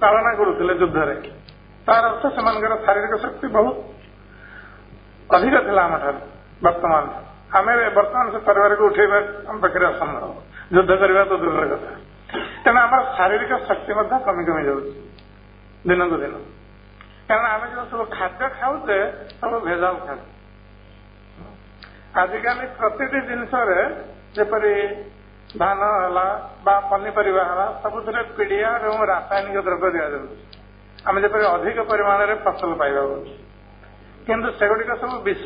ଚାଳନା କରୁଥିଲେ ଯୁଦ୍ଧରେ, ତାର ଅର୍ଥ ସେମାନଙ୍କର ଶାରୀରିକ ଶକ୍ତି ବହୁତ ଅଧିକ ଥିଲା ଆମଠାରୁ। ବର୍ତ୍ତମାନ ଆମେ ବର୍ତ୍ତମାନ ସେ ପରିବାରକୁ ଉଠେଇବା ଆମ ପାଖରେ ଅସମ୍ଭବ, ଯୁଦ୍ଧ କରିବା ତ ଦୂରର କଥା। ତେଣୁ ଆମର ଶାରୀରିକ ଶକ୍ତି ମଧ୍ୟ କମି କମି ଯାଉଛି ଦିନକୁ ଦିନ, କାରଣ ଆମେ ଯୋଉ ସବୁ ଖାଦ୍ୟ ଖାଉଛେ ସବୁ ଭେଜାଲ ଖାଦ୍ୟ। ଆଜିକାଲି ପ୍ରତିଟି ଜିନିଷରେ ଯେପରି ଧାନ ହେଲା ବା ପନିପରିବା ହେଲା ସବୁଥିରେ ପିଡ଼ିଆ ଏବଂ ରାସାୟନିକ ଦ୍ରବ୍ୟ ଦିଆଯାଉଛି, ଆମେ ଯେପରି ଅଧିକ ପରିମାଣରେ ଫସଲ ପାଇବା ବୋଲି, କିନ୍ତୁ ସେଗୁଡିକ ସବୁ ବିଷ।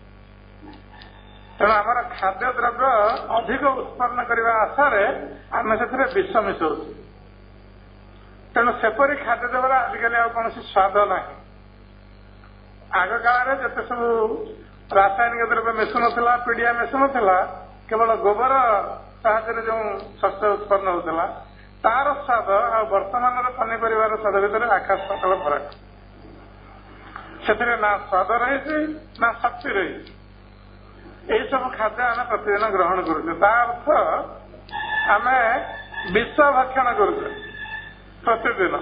ତେଣୁ ଆମର ଖାଦ୍ୟ ଦ୍ରବ୍ୟ ଅଧିକ ଉତ୍ପନ୍ନ କରିବା ଆଶାରେ ଆମେ ସେଥିରେ ବିଷ ମିଶାଉଛୁ। ତେଣୁ ସେପରି ଖାଦ୍ୟ ଦ୍ରବ୍ୟର ଆଜିକାଲି ଆଉ କୌଣସି ସ୍ୱାଦ ନାହିଁ। ଆଗ କାଳରେ ଯେତେ ସବୁ ରାସାୟନିକ ଦ୍ରବ୍ୟ ମିଶୁନଥିଲା, ପିଡ଼ିଆ ମିଶୁନଥିଲା, କେବଳ ଗୋବର ସାହାଯ୍ୟରେ ଯେଉଁ ଶସ୍ୟ ଉତ୍ପନ୍ନ ହେଉଥିଲା ତାର ସ୍ୱାଦ ଆଉ ବର୍ତ୍ତମାନର ପନିପରିବାର ସ୍ୱାଦ ଭିତରେ ଆକାଶ ପାତାଳ ଫରକ। ସେଥିରେ ନା ସ୍ୱାଦ ରହିଛି ନା ଶକ୍ତି ରହିଛି। ଏହିସବୁ ଖାଦ୍ୟ ଆମେ ପ୍ରତିଦିନ ଗ୍ରହଣ କରୁଛେ, ତା ଅର୍ଥ ଆମେ ବିଷ ଭକ୍ଷଣ କରୁଛେ ପ୍ରତିଦିନ,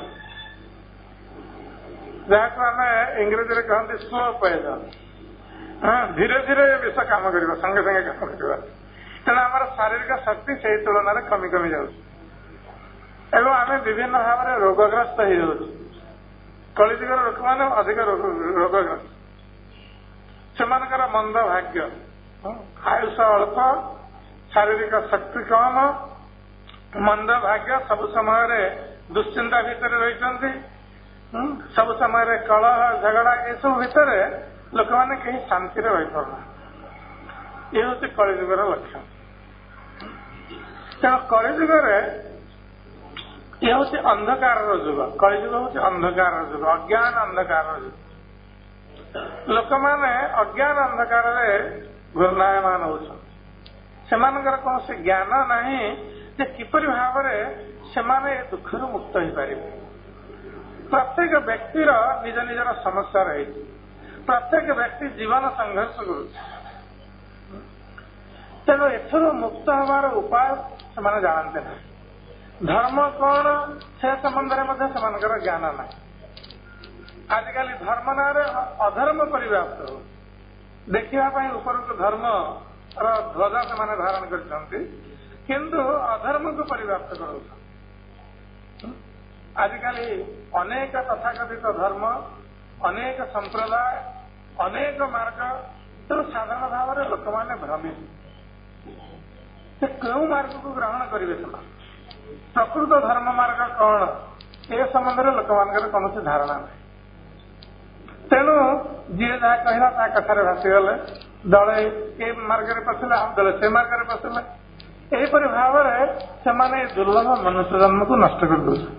ଯାହାକୁ ଆମେ ଇଂରେଜୀରେ କହନ୍ତି ସ୍ଲୋ ପଏଜନ। ଧୀରେ ଧୀରେ ବିଷ କାମ କରିବ, ସାଙ୍ଗେ ସାଙ୍ଗେ କାମ କରିବ। ତେଣୁ ଆମର ଶାରୀରିକ ଶକ୍ତି ସେଇ ତୁଳନାରେ କମି କମି ଯାଉଛି ଏବଂ ଆମେ ବିଭିନ୍ନ ଭାବରେ ରୋଗଗ୍ରସ୍ତ ହେଇଯାଉଛୁ। କଳିଯୁଗର ଲୋକମାନେ ଅଧିକ ରୋଗଗ୍ରସ୍ତ, ସେମାନଙ୍କର ମନ୍ଦ ଭାଗ୍ୟ, ଆୟୁଷ ଅଳ୍ପ, ଶାରୀରିକ ଶକ୍ତି କମ, ମନ୍ଦ ଭାଗ୍ୟ, ସବୁ ସମୟରେ ଦୁଶ୍ଚିନ୍ତା ଭିତରେ ରହିଛନ୍ତି, ସବୁ ସମୟରେ କଳହ ଝଗଡ଼ା, ଏସବୁ ଭିତରେ ଲୋକମାନେ କେହି ଶାନ୍ତିରେ ରହିପାରୁନାହାନ୍ତି। ଇଏ ହେଉଛି କଳିଯୁଗର ଲକ୍ଷଣ। ତେଣୁ କଳିଯୁଗରେ ଇଏ ହେଉଛି ଅନ୍ଧକାରର ଯୁଗ। କଳିଯୁଗ ହେଉଛି ଅନ୍ଧକାରର ଯୁଗ, ଅଜ୍ଞାନ ଅନ୍ଧକାରର ଯୁଗ। ଲୋକମାନେ ଅଜ୍ଞାନ ଅନ୍ଧକାରରେ ଘୂର୍ଣ୍ଣାୟମାନ ହେଉଛନ୍ତି। ସେମାନଙ୍କର କୌଣସି ଜ୍ଞାନ ନାହିଁ ଯେ କିପରି ଭାବରେ ସେମାନେ ଏ ଦୁଃଖରୁ ମୁକ୍ତ ହେଇପାରିବେ। ପ୍ରତ୍ୟେକ ବ୍ୟକ୍ତିର ନିଜ ନିଜର ସମସ୍ୟା ରହିଛି, ପ୍ରତ୍ୟେକ ବ୍ୟକ୍ତି ଜୀବନ ସଂଘର୍ଷ କରୁଛି। ତେଣୁ ଏଥିରୁ ମୁକ୍ତ ହେବାର ଉପାୟ ସେମାନେ ଜାଣନ୍ତି ନାହିଁ। ଧର୍ମ କଣ ସେ ସମ୍ବନ୍ଧରେ ମଧ୍ୟ ସେମାନଙ୍କର ଜ୍ଞାନ ନାହିଁ। ଆଜିକାଲି ଧର୍ମ ନାଁରେ ଅଧର୍ମ ପରିବ୍ୟାପ୍ତ ହେଉଛି। ଦେଖିବା ପାଇଁ ଉପରକୁ ଧର୍ମର ଧ୍ୱଜା ସେମାନେ ଧାରଣ କରିଛନ୍ତି, କିନ୍ତୁ ଅଧର୍ମକୁ ପରିବ୍ୟାପ୍ତ କରାଉଛନ୍ତି। ଆଜିକାଲି ଅନେକ ତଥାକଥିତ ଧର୍ମ, ଅନେକ ସମ୍ପ୍ରଦାୟ, ଅନେକ ମାର୍ଗ, ତେଣୁ ସାଧାରଣ ଭାବରେ ଲୋକମାନେ ଭ୍ରମିତ। ସେ କେଉଁ ମାର୍ଗକୁ ଗ୍ରହଣ କରିବେ ସେମାନେ? ପ୍ରକୃତ ଧର୍ମ ମାର୍ଗ କଣ ଏ ସମ୍ବନ୍ଧରେ ଲୋକମାନଙ୍କର କୌଣସି ଧାରଣା ନାହିଁ। ତେଣୁ ଯିଏ ଯାହା କହିଲା ତା କଥାରେ ଭାସିଗଲେ, ଦଳେ ଏ ମାର୍ଗରେ ପଶିଲେ, ଆଉ ଦଳେ ସେ ମାର୍ଗରେ ପଶିଲେ। ଏହିପରି ଭାବରେ ସେମାନେ ଦୁର୍ଲଭ ମନୁଷ୍ୟ ଜନ୍ମକୁ ନଷ୍ଟ କରିଦେଉଛନ୍ତି।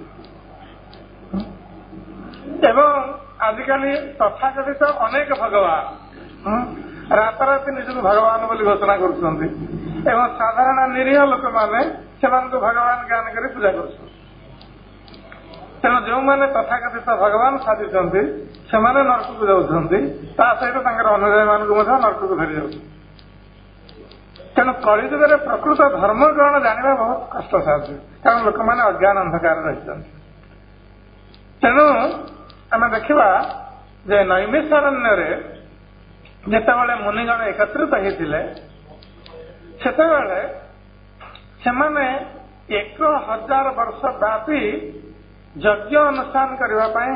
ଏବଂ ଆଜିକାଲି ତଥାକଥିତ ଅନେକ ଭଗବାନ ରାତାରାତି ନିଜକୁ ଭଗବାନ ବୋଲି ଘୋଷଣା କରୁଛନ୍ତି ଏବଂ ସାଧାରଣ ନିରୀହ ଲୋକମାନେ ସେମାନଙ୍କୁ ଭଗବାନ ଜ୍ଞାନ କରି ପୂଜା କରୁଛନ୍ତି। ତେଣୁ ଯେଉଁମାନେ ତଥାକଥିତ ଭଗବାନ ସାଜିଛନ୍ତି ସେମାନେ ନରକକୁ ଯାଉଛନ୍ତି, ତା ସହିତ ତାଙ୍କର ଅନୁଯାୟୀମାନଙ୍କୁ ମଧ୍ୟ ନରକକୁ ଧରି ଯାଉଛନ୍ତି। ତେଣୁ କଳିଯୁଗରେ ପ୍ରକୃତ ଧର୍ମ କଣ ଜାଣିବା ବହୁତ କଷ୍ଟସାଧ୍ୟ, କାରଣ ଲୋକମାନେ ଅଜ୍ଞାନ ଅନ୍ଧକାର ରହିଛନ୍ତି। ତେଣୁ ଆମେ ଦେଖିବା ଯେ ନୈମିଷାରଣ୍ୟରେ ଯେତେବେଳେ ମୁନିଗଣ ଏକତ୍ରିତ ହେଇଥିଲେ, ସେତେବେଳେ ସେମାନେ 1000 ବର୍ଷ ବ୍ୟାପୀ ଯଜ୍ଞ ଅନୁଷ୍ଠାନ କରିବା ପାଇଁ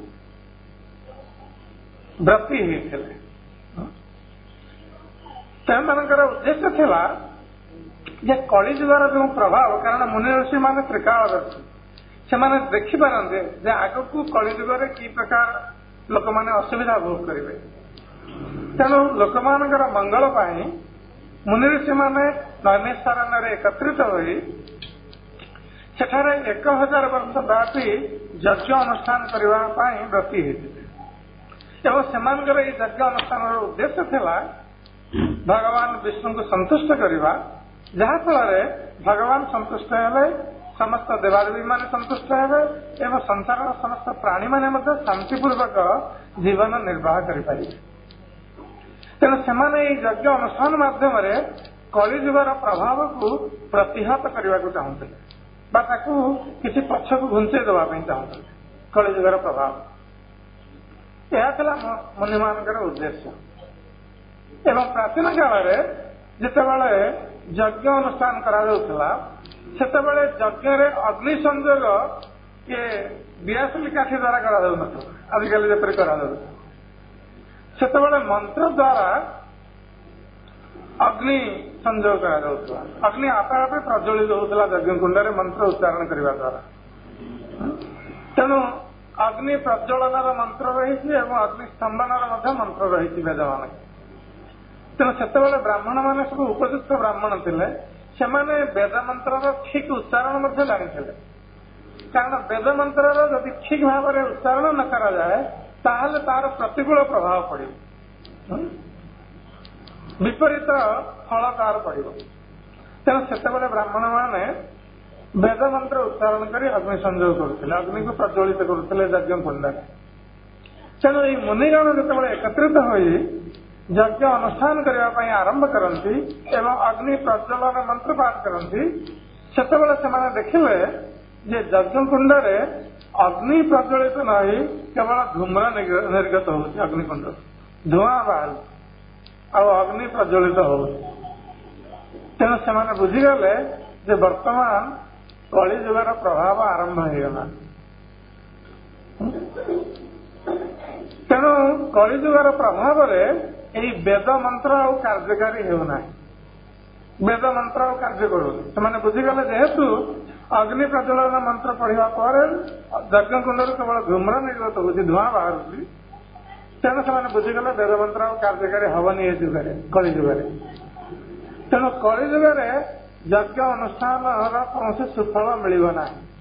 ବ୍ରତୀ ହେଇଥିଲେ। ସେମାନଙ୍କର ଉଦ୍ଦେଶ୍ୟ ଥିଲା ଯେ କଳିଯୁଗର ଯେଉଁ ପ୍ରଭାବ, କାରଣ ମୁନି ଋଷି ମାନେ ତ୍ରିକାଳଦର୍ଶୀ, ସେମାନେ ଦେଖିପାରନ୍ତି ଯେ ଆଗକୁ କଳିଯୁଗରେ କି ପ୍ରକାର ଲୋକମାନେ ଅସୁବିଧା ଭୋଗ କରିବେ। ତେଣୁ ଲୋକମାନଙ୍କର ମଙ୍ଗଳ ପାଇଁ ମୁନି ଋଷିମାନେ ନୈମିଷାରଣ୍ୟରେ ଏକତ୍ରିତ ହୋଇ ସେଠାରେ 1000 ବର୍ଷ ବ୍ୟାପୀ ଯଜ୍ଞ ଅନୁଷ୍ଠାନ କରିବା ପାଇଁ ବ୍ରତୀ ହେଇଥିଲେ ଏବଂ ସେମାନଙ୍କର ଏହି ଯଜ୍ଞ ଅନୁଷ୍ଠାନର ଉଦ୍ଦେଶ୍ୟ ଥିଲା ଭଗବାନ ବିଷ୍ଣୁଙ୍କୁ ସନ୍ତୁଷ୍ଟ କରିବା, ଯାହାଫଳରେ ଭଗବାନ ସନ୍ତୁଷ୍ଟ ହେଲେ ସମସ୍ତ ଦେବାଦେବୀ ମାନେ ସନ୍ତୁଷ୍ଟ ହେବେ ଏବଂ ସଂସାରର ସମସ୍ତ ପ୍ରାଣୀମାନେ ମଧ୍ୟ ଶାନ୍ତିପୂର୍ବକ ଜୀବନ ନିର୍ବାହ କରିପାରିବେ। ତେଣୁ ସେମାନେ ଏହି ଯଜ୍ଞ ଅନୁଷ୍ଠାନ ମାଧ୍ୟମରେ କଳିଯୁଗର ପ୍ରଭାବକୁ ପ୍ରତିହତ କରିବାକୁ ଚାହୁଁଥିଲେ ବା ତାକୁ କିଛି ପଛକୁ ଘୁଞ୍ଚେଇ ଦେବା ପାଇଁ ଚାହୁଁଥିଲେ। कलिजुगर प्रभाव यह मुनि मानकर उद्देश्य। एवं प्राचीन काल जितेबाला यज्ञ अनुष्ठान करा सेतेबाला यज्ञ अग्नि संयोग ये बियासली काठी द्वारा करा आजिकल जपरी करा सेतेबाला मंत्र द्वारा अग्नि संयोग करा अग्नि आपे आपे प्रज्वलित होता यज्ञ कुंड में मंत्र उच्चारण करने द्वारा। तेणु अग्नि प्रज्वलनार मंत्र रही अग्नि स्तंभनार मंत्र रही वेद मान। तेणु सेतेबाला ब्राह्मण मैंने सब उपयुक्त ब्राह्मण थे से वेद मंत्र ठीक उच्चारण जानी कारण वेद मंत्र जदि ठीक भाव में उच्चारण न करा जाए ताहले तार प्रतिकूल प्रभाव पड़े विपरीत फल तार पड़। तेणु सेतेबाला ब्राह्मण मैंने वेद मंत्र उच्चारण कर अग्नि संयोग करते अग्नि को प्रज्वलित करते यज्ञ कुंड। तेणु ये मुनिगण जो एकत्रित हो यज्ञ अनुष्ठान करने आरंभ करती एवं अग्नि प्रज्वलन मंत्र पाठ करती से देखिले जे यज्ञ कुंड अग्नि प्रज्वलित नहीं केवल धूम्र निर्गत हो अग्निकुंड धूआं बाहर अग्नि प्रज्वलित हो। तेणु से बुझीगले जे वर्तमान कलिजुगर प्रभाव आरंभ होगा। तेणु कलिजुगर प्रभाव यही वेद मंत्र आ कार्यकारी होना वेद मंत्र आ कार्य कर बुझीगले जेहेतु अग्नि प्रज्वलन मंत्र पढ़ा पर यज्ञ कुंड केवल धूम्र निर्गत हो धूआं बाहर तेणु से बुझीगले वेद मंत्र आ कार्यकारी हवनी जुगे कलिजुगे। तेणु कलिजुगे यज्ञ अनुष्ठान कौन सुफल मिलना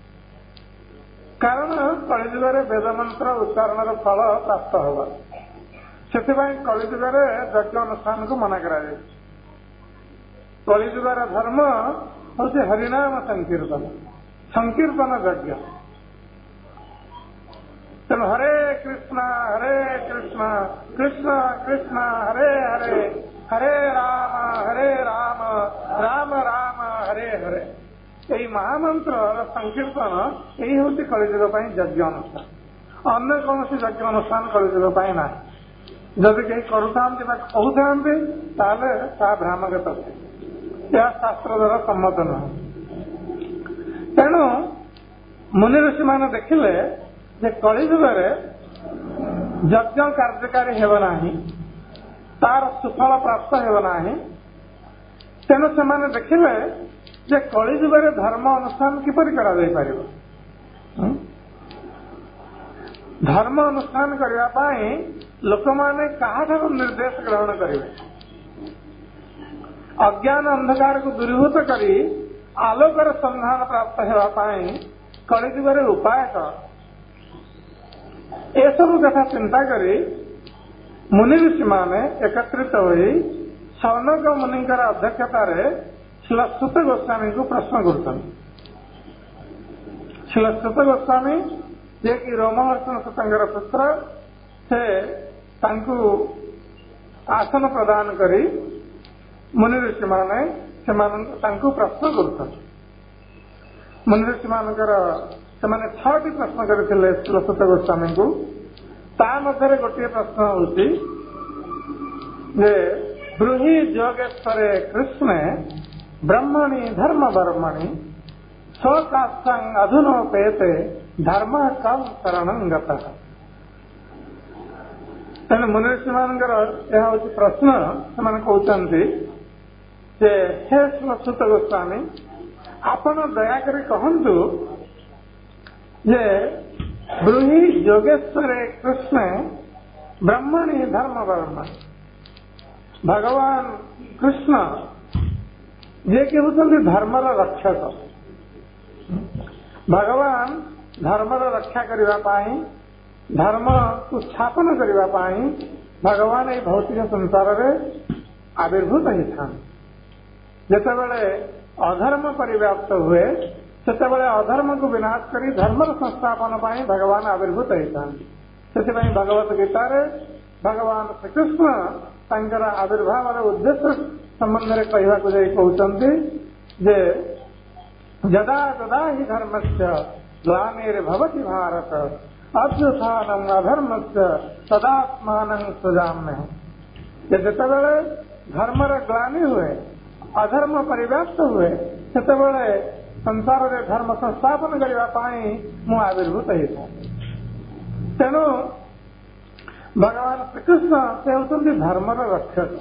कारण कलिजुगे वेद मंत्र उच्चारण फल प्राप्त होगा से कलिजुगे यज्ञ अनुष्ठान को मना करा कलिजुगर धर्म हूँ हरिनाम संकीर्तन संकीर्तन यज्ञ। तेणु हरे कृष्ण कृष्ण कृष्ण हरे हरे हरे राम राम राम हरे हरे यही महामंत्र संकीर्तन यही हूँ कलिजुग यज्ञ अनुष्ठान अन्य कौन यज्ञ अनुष्ठान कलिजुग ना जदि कहीं करुता कहते भ्रामक यह शास्त्र द्वारा सम्मत नुह। तेणु मुनि ऋषि मैंने देखिले जे कलिजुगे यज्ञ कार्यकारी हेबना तार सुफल प्राप्त हेबना। तेणु से देखिले जे कलिजुगे धर्म अनुष्ठान किपरि करा जाय परिबो धर्म अनुष्ठान करने लोक मैंने क्या निर्देश ग्रहण करेंगे अज्ञान अंधकार को दूरीभूत करी आलोकर संधान प्राप्त होगापाई कलिजुगे उपाय ये सब कथा चिंता करी मुनि ऋषि माने एकत्रित होई सौनक मुनिंकर अध्यक्षतार श्रीलश्रुत गोस्वामी को प्रश्न कर श्रीलश्रुत गोस्वामी जे कि रोमहर्षण सुतंगर पुत्र से तांकु आसन प्रदान करी मुनि ऋषि माने प्रश्न कर मुनि ऋषि मानकर से 6टी प्रश्न करते श्रीलश्रुत गोस्वामी को ता मध्य गोटे प्रश्न होती जे ब्रूहि योगेश्वरे कृष्णे ब्रह्मणि धर्म वर्मणि स्वकाष्ठं अधुनोपेते धर्म कम शरणं गतः। तेणु मुनि ऋषि मानकर यह हूँ प्रश्न से कहते जे हे श्रीलश्रुत गोस्वामी आपण दयाकर कहतु जे ब्रूहि योगेश्वरे कृष्ण ब्रह्मणि धर्म वर्म भगवान कृष्ण जे कि होती धर्मर रक्षक भगवान धर्मर रक्षा करने धर्म को स्थापन करने भगवान ये भौतिक संसार में आविर्भूत होता जितेबले अधर्म परिव्याप्त हुए सेतेबले अधर्म को विनाश कर धर्मर संस्थापन भगवान आविर्भूत होता से भगवत गीतार भगवान श्रीकृष्ण तांकर आविर्भाव उद्देश्य संबंध में कहवा कहते जे यदा तदा ही धर्मस्य ग्लानिर्भवति भारत अभ्युत्थानम अधर्म से सदात्मान सृजाम्य जेतेबेले धर्मर ग्लानि हुए अधर्म परिव्याप्त हुए सेतेबेले संसार रे धर्म संस्थापन करने पाई मु आविर्भूत होता तेणु भगवान श्रीकृष्ण से होती धर्मर रक्षक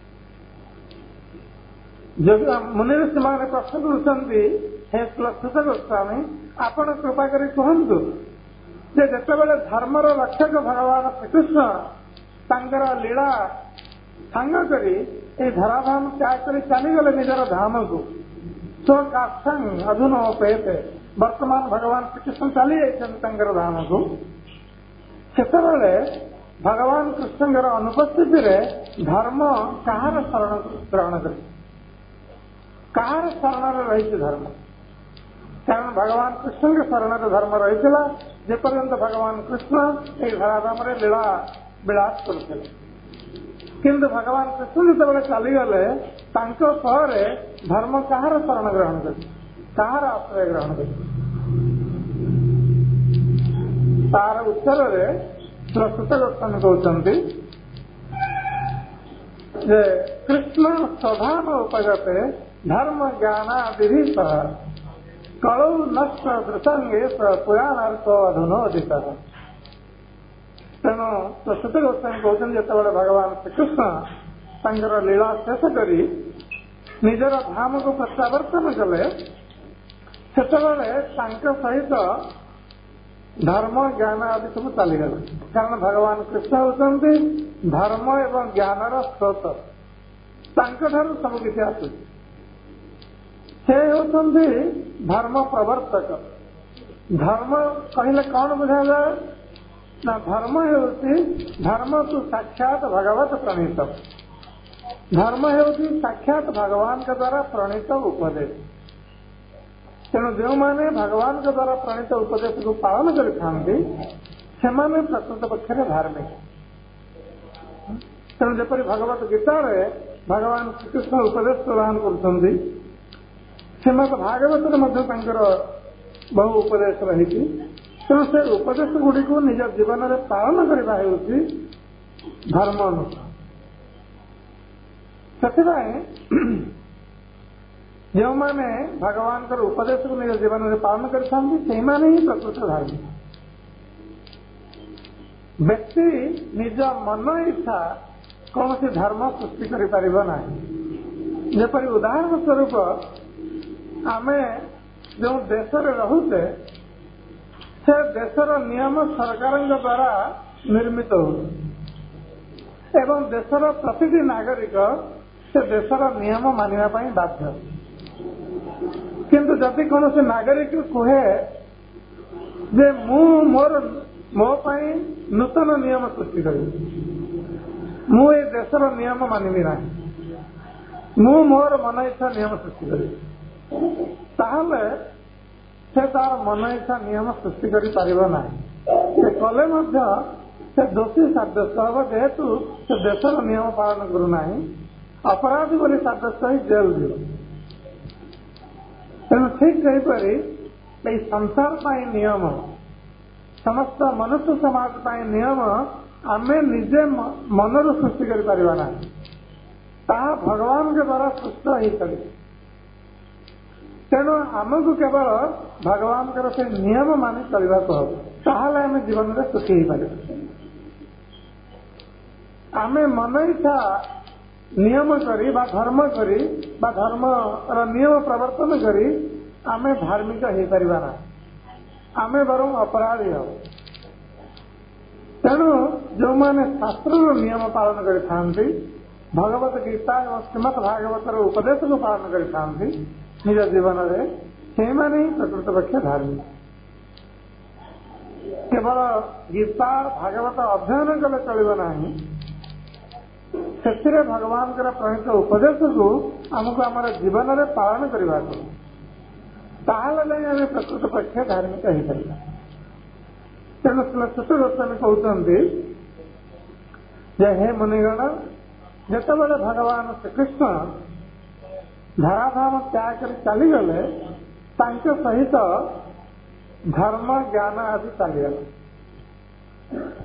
जो मुनि ऋषि मैंने प्रश्न करुँचे हे श्लोक गोस्वामी आपण कृपा करी कहतु जे जेतेबेले धर्मर रक्षक भगवान श्रीकृष्ण तांकर लीला सांग करी ए धराधाम त्याग कर चलीगले निजर धाम को स्वकाष्ठंग अधुनोपेते वर्तमान भगवान श्रीकृष्ण चली जाइए धाम को सेतेबेले भगवान कृष्ण अनुपस्थिति रे धर्म कहार शरण ग्रहण कर कहार शरण रही धर्म कारण भगवान कृष्ण के शरण धर्म रही जेपर्यंत भगवान कृष्ण ए धराधाम रे लीला विलास करते किंतु भगवान कृष्ण जो चलीगले धर्म कहार शरण ग्रहण कर कहार आश्रय ग्रहण कर तार उत्तर श्लोक गोस्वामी कहते कृष्ण स्वधाम उपगते धर्म ज्ञानादि कलौ नष्ट दृसंगे पुराणार्थ अधुनोदित तेणु श्लोक गोस्वामी कहते जो भगवान श्रीकृष्ण लीला शेष करी निजर धाम को प्रत्यावर्तन कले सेतेबेले सहित धर्म ज्ञान आदि सब चलीगला कारण भगवान कृष्ण होती धर्म एवं ज्ञानर स्रोत सबकि आस होती धर्म प्रवर्तक धर्म कहले कौन बुझा जाए ना धर्म होती धर्म तो साक्षात भगवत प्रणीत धर्म होती साक्षात भगवान के द्वारा प्रणीत उपदेश तेणु जो माने भगवान के द्वारा प्रणीत उपदेश को पालन करते प्रकृत पक्ष धार्मिक तेणु जपरी भगवत गीता भगवान श्रीकृष्ण उपदेश प्रदान कर श्रीमद भागवत बहु उपदेश रही तेणु से उपदेश गुड़िक निज जीवन में पालन करने धर्म अनुसार से जो माने भगवान का उपदेश को निज जीवन में पालन करते ही प्रकृत धार्मिक व्यक्ति निज मन इच्छा कौन सी धर्म सृष्टि करना जपरी उदाहरण स्वरूप आमे जो देश रुचे से देशर नियम सरकार द्वारा निर्मित हो एवं देशर प्रतिटी नागरिक से देशर नियम मानिबा पई बाध्य किंतु जदि कौन से नागरिक कहे जे मो पई नूतन नियम सृष्टि करी मु ए देशर नियम मानिबी ना मु मोर मन इच्छा नियम सृष्टि करी ताहले से तार मन इच्छा नियम सृष्टि करि पारिबो नाही से कले मध्य से दोषी साब्यस्त हम जेहेतु से देशर नियम पालन करू नाही अपराधी बोली साब्यस्त ही जेल दियो तेणु ठीक कहीपरि संसार पाई नियम समस्त मनुष्य समाज पाई नियम आमे निजे मनरु सृष्टि करि पारिबा नाही ताहा भगवान के द्वारा सृष्ट ही करी तेणु आमको केवल भगवान से नियम मानि चलने को ताहले आम जीवन में सुखी हो पार आम मन इच्छा नियम करी बा धर्म करी बा धर्म नियम प्रवर्तन करी आम धार्मिक हो पारिबा ना आम बरं अपराधी हो तेणु जो माने शास्त्र नियम पालन करते भगवत गीता और श्रीमद भागवतर उपदेश को पालन करते निज जीवन में से प्रकृत पक्ष धार्मिक केवल गीता भागवत अध्ययन कले चलो ना से भगवान प्रणीत उपदेश को आमको आम जीवन में पालन करने को प्रकृत पक्ष धार्मिक हो पार तेणु श्लोक गोस्वामी कहते हे मुनिगण जितेबाला भगवान श्रीकृष्ण धराधाम त्याग कर चलीगले सहित धर्म ज्ञान आदि चलीगला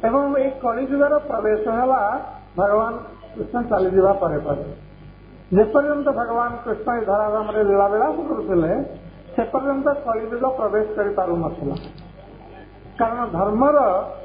एवं ये कलिजुगर प्रवेश है भगवान कृष्ण चलीजा पर जेपर्यंत भगवान कृष्ण धराधाम लीला विलास करुले से पर्यंत कलिजुग प्रवेश कर पार नथिला कारण धर्मर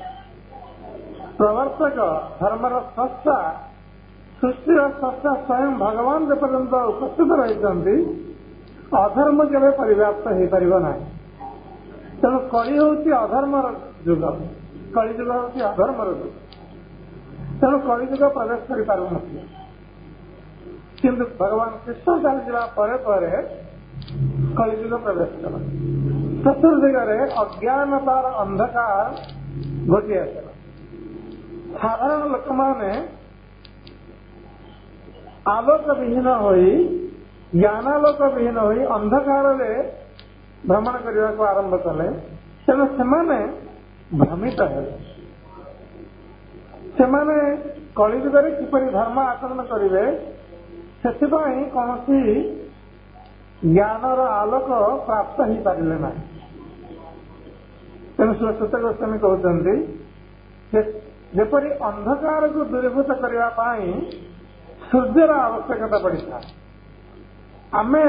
प्रवर्तक धर्मर स्रष्टा सृष्टिर स्रष्टा स्वयं भगवान जेपर्यंत उपस्थित रही अधर्म केवे परिव्याप्त हो पार ना तेणु कलि हूँ अधर्मर जुग कलिजुग हूँ अधर्मर जुग तेणु कलिजुग प्रवेश कर पार नथिला किंतु भगवान कृष्ण चलीजा पर कलिजुग प्रवेश कला चतुर्दिगरे अज्ञानतार अंधकार घटी आसला साधारण लोक माने आलोक विहीन होई ज्ञानालोक विहीन होई अंधकार भ्रमण करने को आरंभ कले तेणु से भ्रमित है कलिजुगे किपरि धर्म आचरण करेंगे से कौन ज्ञानर आलोक प्राप्त हो पारे ना तेणु सुत गोस्वामी कहते जेपरी अंधकार को दूरीभूत करने सूर्यर आवश्यकता पड़ता आमे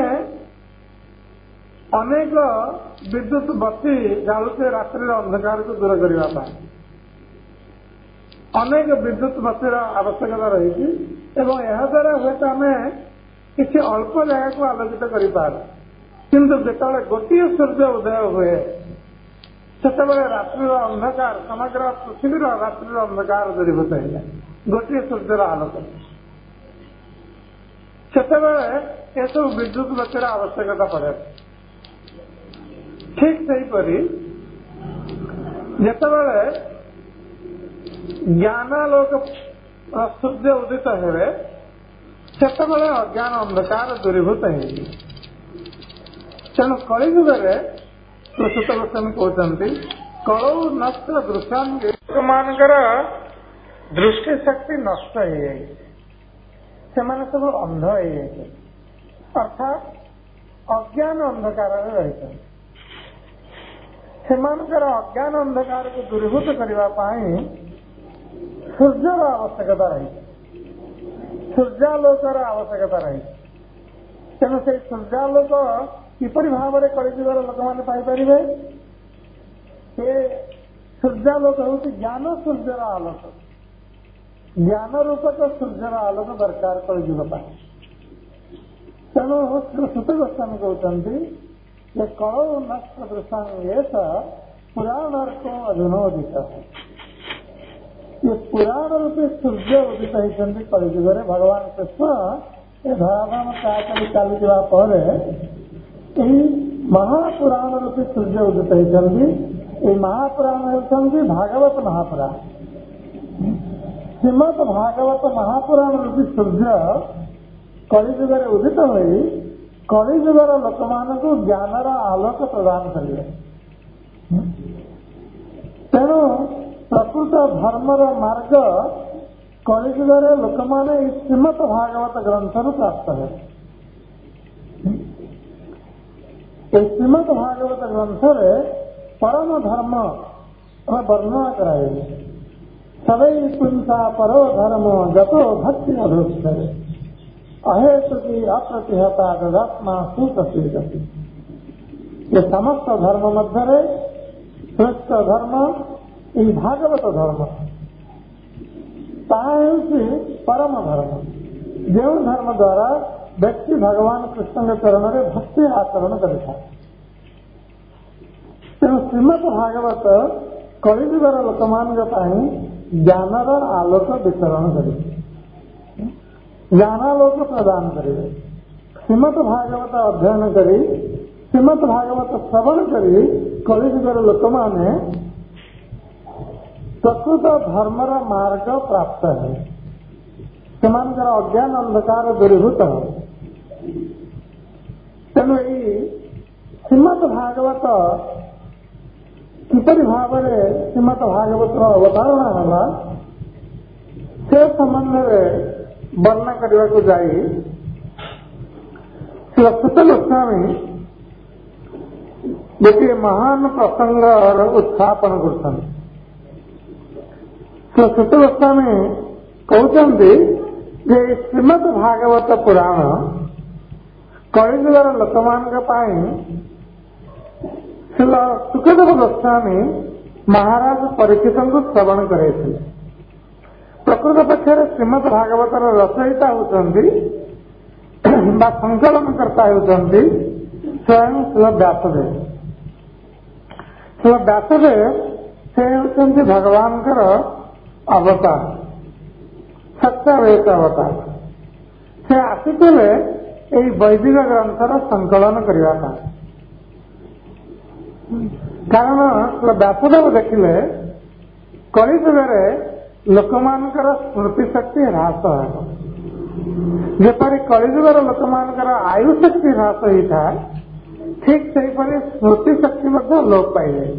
अनेक विद्युत बत्ती जालुचे रात्रि अंधकार को दूर करने अनेक विद्युत बत्तीर आवश्यकता रही द्वारा हूँ आम किसी अल्प जगह को आलोकित कर किंतु जिते गोटे सूर्य उदय हुए से रात्रि अंधकार समग्र पृथ्वी रात्रि अंधकार दूरीभूत हो जाए गोटे सूर्यर आलोक से सब विद्युत बत्तीर आवश्यकता पड़े ठीक सेहीपरि जितेबाला ज्ञानालोक सूर्य उदित हुए से अज्ञान अंधकार दूरीभूत हो तेणु कलिजुगे प्रस्तुत गोस्वामी कहते कलौ नष्ट दृश्यांगे मानकर दृष्टि शक्ति नष्ट हो जाए सब अंध हो जाए अर्थात अज्ञान अंधकार रही अज्ञान अंधकार को दूरीभूत करने सूर्यर आवश्यकता रही सूर्यालोकर आवश्यकता रही तेणु से सूर्यालोक किपरि भाव में कलिजुगर लोक मैंने पाइपर सूर्यालोक हूँ ज्ञान सूर्यर आलोक ज्ञान रूपक सूर्यर आलोक दरकार कलिजुग तेणु सुत गोस्वामी कहते कलौ नष्ट दृश्यांगेश पुराण को अधुनोदित ये पुराण रूपी सूर्य उदित होती कलिजुगे भगवान कृष्ण ये धराधाम चली चलीजा पर महापुराण रूपी सूर्य उदित होती महापुराण होती भागवत महापुराण श्रीमद भागवत महापुराण रूपी सूर्य कलिजुगे उदित हो कलिजुगर लोक मान ज्ञानर आलोक प्रदान करेंगे तेणु प्रकृत धर्मर मार्ग कलिजुगे लोक मैंने श्रीमद भागवत ग्रंथ प्राप्त है श्रीमद भागवत ग्रंथ परम धर्म वर्णना कराए सवै पुंसा परो धर्म जतो भक्ति अधोक्षरे अहेतु की अप्रतिहता ददात्मा सुखी ये समस्त धर्म मध्य श्रेष्ठ धर्म ये भागवत धर्म ताकि परम धर्म जो धर्म द्वारा व्यक्ति भगवान कृष्ण के चरण में भक्ति आचरण करता तेणु श्रीमद भागवत कलिजुगर लोक मान ज्ञानर आलोक वितरण करेंगे ज्ञानालोक प्रदान करेंगे श्रीमद भागवत अध्ययन करी श्रीमद भागवत श्रवण करी कलिजुगर लोक मैंने प्रकृत धर्मर मार्ग प्राप्त है से अज्ञान अंधकार दूरीभूत हो तेणु श्रीमद भागवत किपरि भाव में श्रीमद भागवत अवधारणा है से संबंध में वर्णना करने को जाई सुत गोस्वामी गोटे महान प्रसंग उत्थापन कर तो सुत गोस्वामी कहते जे श्रीमद भागवत पुराण कलिजुगर लोक सुखदेव गोस्वामी महाराज परीक्षित को श्रवण करे। प्रकृत पक्षर श्रीमद भागवतर रचयिता होती संकलन करता होती स्वयं शिल व्यासदेव। शिल व्यासदेव से होती भगवान अवतार, सत्यावेश अवतार। से आसीते वैदिक ग्रंथर संकलन करने। कारण शिल व्यासदेव देखिले कलिजुगरे लोकमानकर स्मृति शक्ति ह्रास हो। जेपरी कलिजुगर लोकमानकर आयु शक्ति ह्रास होता है, ठीक सेहीपरि स्मृति शक्ति लोप पाई जाए।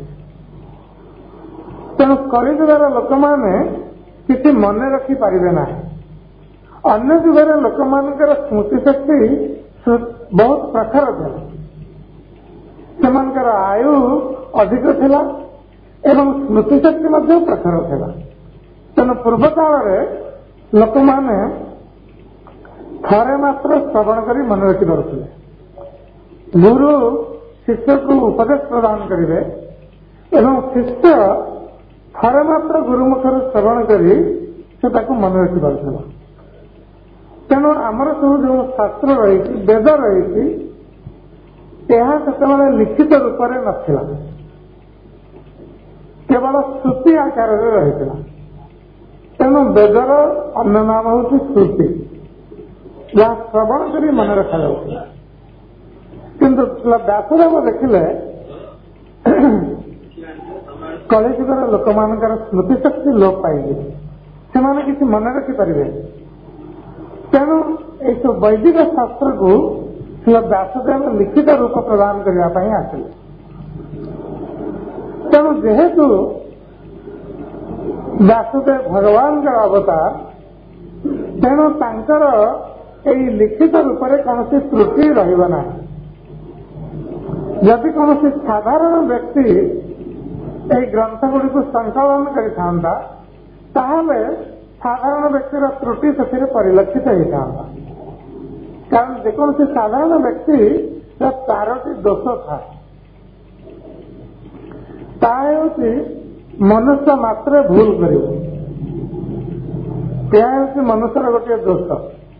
तेणु कलिजुगर लोक मैंने किसी मन रखी पारे ना। अन्य जुगर लोक मानकर स्मृति शक्ति बहुत प्रखर था, सेमानकर आयु अधिक थिला एवं स्मृति शक्ति प्रखर थिला। तेणु पूर्व काल लोक मैंने थरे मात्र श्रवण कर मन रखि पारुथिले। गुरु शिष्य को उपदेश प्रदान करेंगे एवं शिष्य थरे मात्र गुरुमुखर श्रवण करी से मन रखि पारुथिला। तेणु आमर सब जो शास्त्र रही, वेद रही, यह से लिखित रूप में नथिला, केवल श्रुति आकार रही। तेणु वेदर अन्य नाम हूँ श्रुति, जहाँ श्रवण कर मन रखा जाऊला। किंतु व्यासदेव देखिले कलिजुगर लोक मानकर स्मृति शक्ति लोप पाई, से किसी मन रखिपारे। तेणु ये वैदिक शास्त्र को शिल व्यासदेव लिखित रूप प्रदान करने आसिले। तेणु जेहेतु व्यासदेव भगवान का अवतार, तेणु तांकर यही लिखित रूप में कौन त्रुटि रहा। जदि कौन साधारण व्यक्ति यही ग्रंथ गुड़ी को संकलन करता, साधारण व्यक्तिर त्रुटि से परिलक्षित होता। कारण जेकोसी साधारण व्यक्ति 4टी दोष था। मनुष्य मात्र भूल कर, मनुष्यर गोटे दोष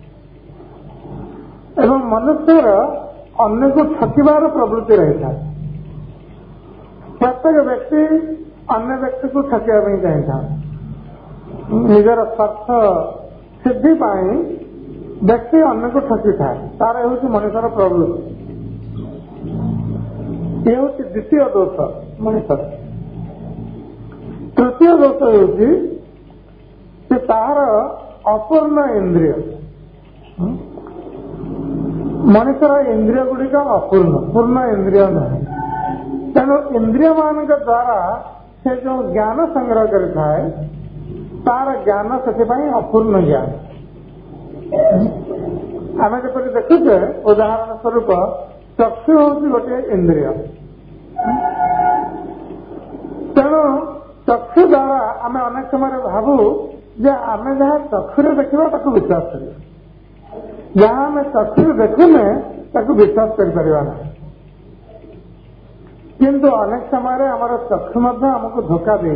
एवं मनुष्यर अन्य को ठकिबार प्रवृत्ति रही था। प्रत्येक व्यक्ति अन्य व्यक्ति को ठकिया चाहिए। निजर स्वार्थ सिद्धि व्यक्ति अन्य को ठकी था, तार हूँ मनुष्यर प्रवृत्ति। ये हूँ द्वितीय दोष मनुष्य। तृतीय दोष हूँ तार अपूर्ण इंद्रिय। मनुष्यर इंद्रिय गुड़िक अपूर्ण, पूर्ण इंद्रिय नहीं। तेणु इंद्रिय मान द्वारा से जो ज्ञान संग्रह करता है, तार ज्ञान से अपूर्ण ज्ञान। आम जपर देखुचे उदाहरण स्वरूप चक्षु हूँ गोटे इंद्रिय। तेणु चक्षु द्वारा आम अनेक समय भावु जे आम जहाँ चक्षुरे देखा विश्वास कर, जहाँ आम चक्षुरे देखुने विश्वास कर। किंतु अनेक समय आमर चक्षु आमको धोखा दे,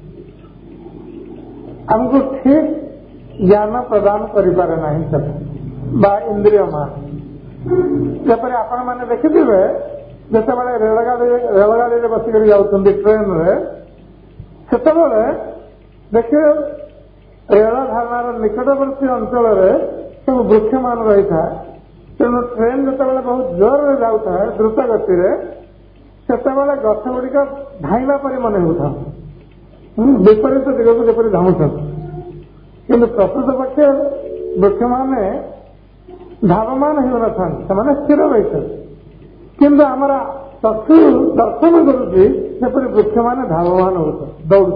आमको ठीक ज्ञान प्रदान करें ना। इंद्रिय मान जपरी आपण मैंने देखिथे, जिते रेलगाड़ी बसिक जाऊँ ट्रेन रे, से देखिए रेल धारणार निकटवर्ती अंचल सब वृक्ष मान रही था। तेणु ट्रेन जिते बहुत जोर जाऊता है द्रुत गति से गछ गुड़िक धाइबा पर मन होता, विपरीत दिग को जपरी धाऊँ। किंतु प्रकृत पक्षे वृक्ष माने धावमान हो न स्थिर रही। किंतु आमर चक्षु दर्शन करुच्ची जपरी वृक्ष माने धावमान हो दौड़।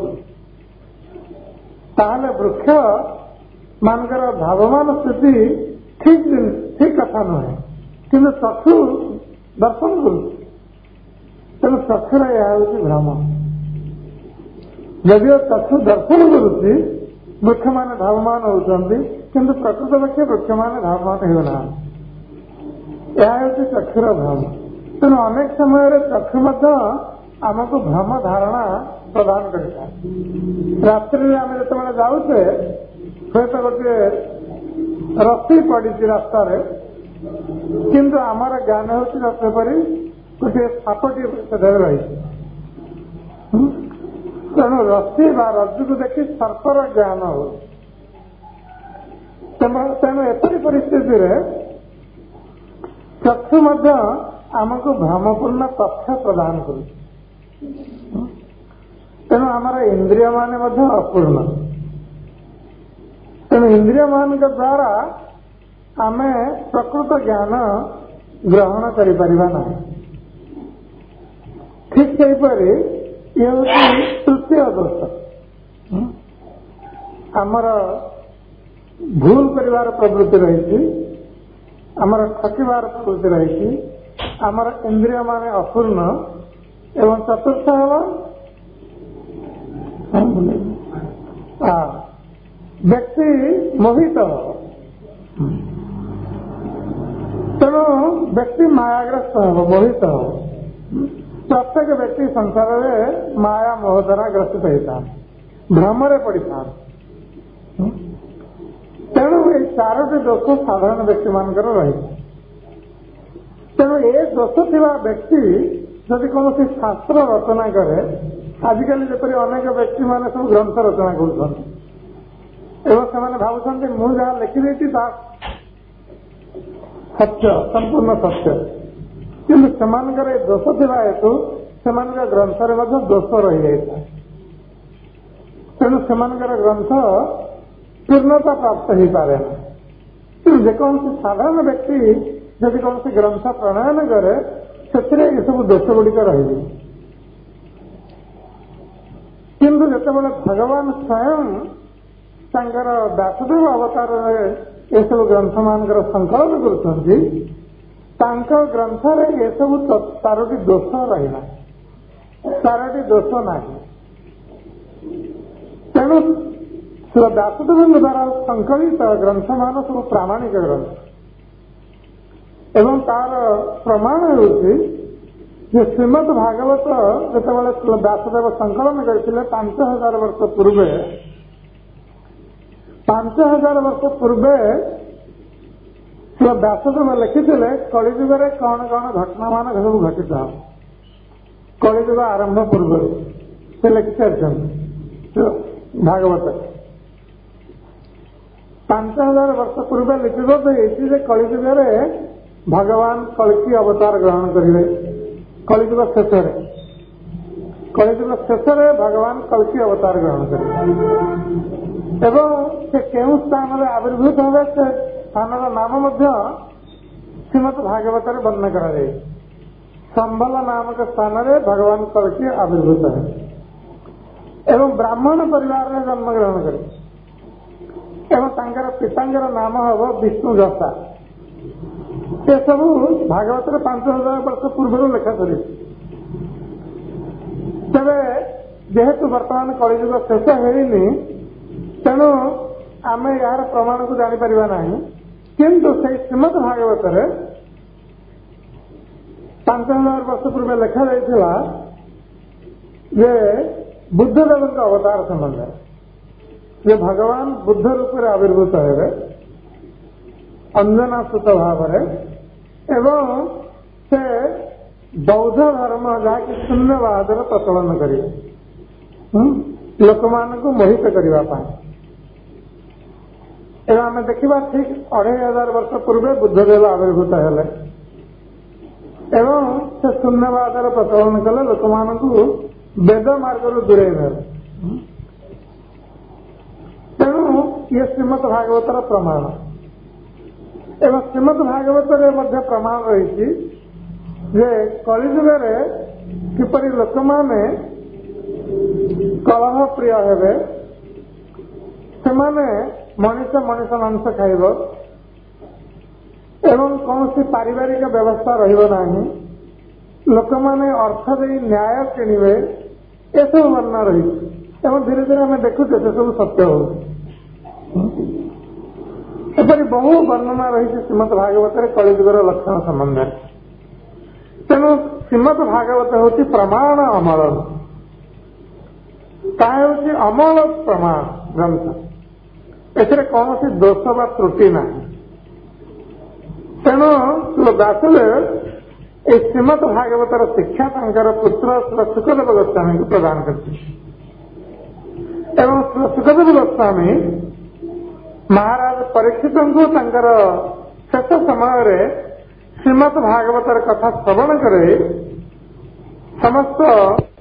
ताहले वृक्ष मानकर धावमान स्थिति ठीक कथा नुहे, किंतु चक्षु दर्शन करुच्ची। तेणु चक्षुर यह हूँ भ्रम। जदि चक्षु दर्शन करुच्ची वृक्ष मान धावमान होती किंतु प्रकृत पक्ष वृक्ष मान धावमान होना यह हूँ चक्षुर भ्रम। तेणु अनेक समय चक्षु आमको भ्रम धारणा प्रदान करता रात्रि आम जो जाऊे हूँ तो गोटे रस्सी पड़ी रास्ता किंतु आमर ज्ञान हूँ रस्सी परी गोटे सापटी रही तेणु रस्सी बा रज्जु को देखी सर्पर ज्ञान हो तेणु एपरी परिस्थिति चक्षु आमको भ्रमपूर्ण तथ्य प्रदान कर तेणु आमर इंद्रिय मान अपूर्ण तेणु इंद्रिय मान द्वारा आम प्रकृत ज्ञान ग्रहण करिपरिबा नहीं। ठीक सेहीपरि ये हूँ तृतीय दोष आमर भूल करिवार प्रवृत्ति रही आमर ठकिबार प्रवृत्ति रही आमर इंद्रिय मान अपूर्ण एवं चतुर्थ है व्यक्ति मोहित तेणु व्यक्ति मायाग्रस्त हो मोहित हो प्रत्येक व्यक्ति संसार में माया मोह द्वारा ग्रसित होता भ्रमरे पड़ी था तेणु ये चारोटी दोष साधारण व्यक्ति मानकर रही तेणु ये दोष थिबा व्यक्ति जदि कौन शास्त्र रचना करे आजिकल जपरी अनेक व्यक्ति माने सब ग्रंथ रचना कर भावुं मु जहाँ लिखिदी सत्य संपूर्ण सत्य किंतु सेमानकर दोष थिबा हेतु सेमानकर ग्रंथ दोष रही जाता तेणु सेमानकर ग्रंथ पूर्णता प्राप्त हो पारे ना जेकोसी साधारण व्यक्ति जदि कौन ग्रंथ प्रणयन करे से सब दोष गुड़िक रही किंतु जितेबाला भगवान स्वयं तांकर व्यासदेव अवतार ये सब ग्रंथ मानकर संकलन कर ग्रंथ ये सब चारोटी दोष रही चारोटी दोष ना तेणु व्यासदेव द्वारा संकलित ग्रंथ मान सब प्रामाणिक ग्रंथ एवं तार प्रमाण होती श्रीमद भागवत जिते व्यासदेव संकलन करते 5000 वर्ष पूर्वे 5000 वर्ष पूर्वे व्यासदेव लिखिते कलिजुग कौन कौन घटना मान सब घटित हो कलिजुग आरंभ पूर्व से लिखि सारी भागवत 5000 वर्ष पूर्व लिखित ये कलिजुग भगवान कल्कि अवतार ग्रहण करेंगे कलिजुग शेष भगवान कल्कि अवतार ग्रहण करेंगे एवं से केउं स्थान में आविर्भूत होगा से स्थान नाम श्रीमद भागवत वर्णन कराए संबल नामक स्थान में भगवान कल्कि आविर्भूत है एवं ब्राह्मण परिवार में जन्म ग्रहण करे एवं तांकर पितांकर नाम हम विष्णु जसा ये सब भागवत 5000 वर्ष पूर्व लेखा चली तेरे जेहेतु वर्तमान कलिजुग शेष होनी तेणु आम यार प्रमाण को जापर ना किंतु से श्रीमद भागवत 5000 वर्ष पूर्व लेखा जाइथिला जे बुद्धदेव अवतार संबंध जे भगवान बुद्ध रूप में आविर्भूत है अंजनासुत भाव एवं से बौद्ध धर्म जहाँकि शून्यवाद प्रचलन करेंगे लोक मान मोहित करने एवं आम देखा ठीक 2500 वर्ष पूर्व बुद्धदेव आविर्भूत है एवं से शून्यवाद प्रचलन कले लोक मान वेद मार्ग दूरे तेणु ये श्रीमद भागवतर प्रमाण एवं श्रीमद भागवत प्रमाण रही कलिजुग किपरि लोक मैंने कलह प्रिय हे से मनीष मनीष मांस खाइब एवं कौन पारिवारिक व्यवस्था रहा लोक मैंने अर्थ दे न्याय किणवे ये सब वर्णना रही एवं धीरे धीरे आम देखुचे से सब सत्य हो एपरी बहु वर्णना रही श्रीमद भागवत कलिजुगर लक्षण संबंध। तेणु श्रीमद भागवत हूँ प्रमाण अमल, ताहा हूँ अमल प्रमाण ग्रंथ। एथिरे कौन दोष बा त्रुटि ना। तेणु व्यासदेव श्रीमद भागवतर शिक्षा तांकर पुत्र सुखदेव गोस्वामी को प्रदान करते। एवं सुखदेव गोस्वामी महाराज परीक्षित को तांकर शेष समय श्रीमद भागवतर कथा श्रवण करे समस्त